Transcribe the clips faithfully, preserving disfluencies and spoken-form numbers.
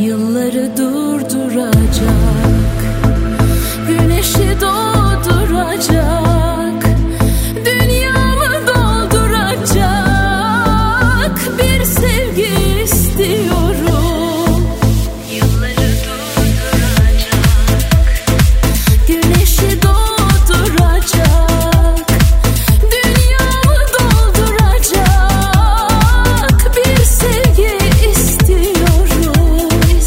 Yılları durduracak, güneşi doğduracak, dünyamı dolduracak bir sevgi istiyorum. Yılları durduracak, güneşi doğduracak, dünyamı dolduracak bir sevgi istiyorum.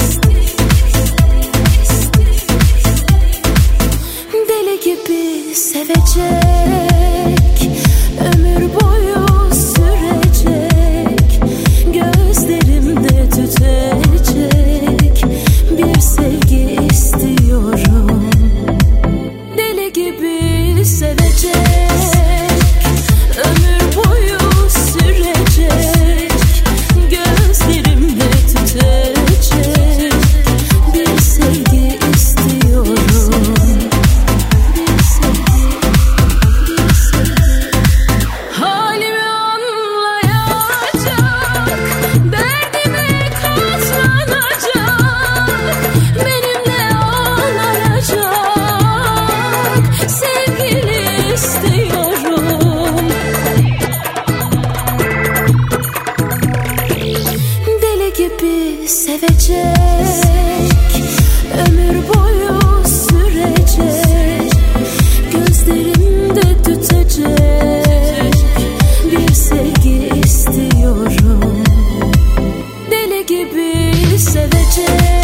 Deli gibi sevecek, ömür boyu sürecek, gözlerimde tütecek bir sevgi istiyorum. Deli gibi sevecek, ömür boyu sürecek, gözlerimde tütecek bir sevgi istiyorum. Halimi anlayacak, derdime katlanacak, benimle ağlayacak sevgili istiyorum. Deli gibi sevecek, ömür boyu sürecek, gözlerimde tütecek bir sevgi istiyorum. Deli gibi sevecek.